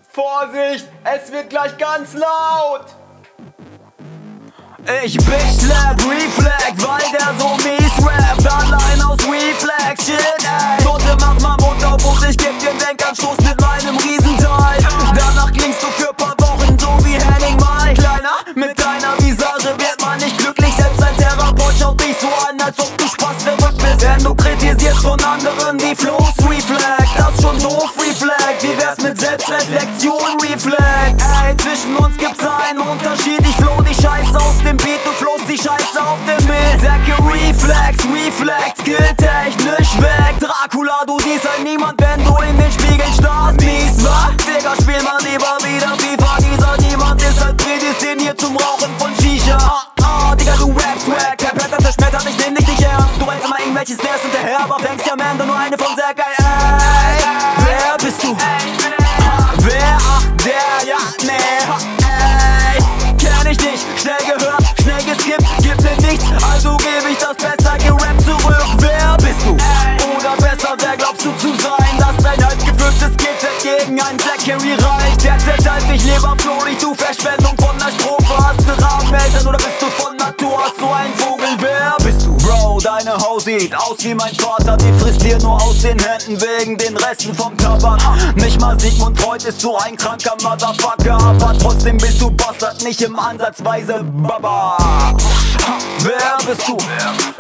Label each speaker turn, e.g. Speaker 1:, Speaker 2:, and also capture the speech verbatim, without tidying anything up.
Speaker 1: Vorsicht, es wird gleich ganz laut.
Speaker 2: Ich bitch slap Reflex, weil der so mies rappt. Allein aus Reflex, shit ey. Note, mach mal Mund auf und ich geb dir den Denkanstoß mit meinem Riesenteil. Danach klingst du für paar Wochen so wie Henning Mai. Kleiner, mit deiner Visage wird man nicht glücklich. Selbst ein Therapeut schaut dich so an, als ob du Spaß verrückt bist. Wenn du kritisierst von anderen die Flows Reflex, das ist schon doof Reflex. Wie wär's mit Selbstreflexion Reflex? Ey, zwischen uns gibt's einen Unterschied. Ich flow die Scheiße aus dem Beat, du flowst die Scheiße auf dem Bild. Säcke Reflex, Reflex, skilltechnisch weg. Dracula, du siehst halt niemand, wenn du in den Spiegel starrst. Mies, wa? Digga, spiel mal lieber wieder FIFA. Dieser niemand ist halt prädestiniert zum Rauchen von Shisha. Ah, ah, Digga, du rappst wack. Der Pattern zerschmettert, ich nehm dich nicht ernst. Du rennst immer irgendwelche Snares hinterher, aber fängst ja am Ende nur eine von sehr geil. Ey, wer bist du? Ha, wer? Ach, der, ja, nee, ha, ey. Kenn ich nicht, schnell gehört, schnell geskippt, gibt mir nichts, also gebe ich das besser gerappt zurück. Wer bist du? Oder besser, wer glaubst du zu sein? Dass dein halb gefülltes Skillset gegen einen Zachary reicht. Der zerteilt dich lieber florig, du Verschwendung von der Strophe. Hast du Rabeneltern oder bist du von Natur aus so ein Vogel? Wer bist du? Bro, deine Haut sieht aus wie mein Vater. Die frisst dir nur aus den Händen wegen den Resten vom Tabak. Nicht mal Sigmund Freud ist so ein kranker Motherfucker, aber trotzdem bist du Bastard, nicht im Ansatzweise Baba. Wer bist du?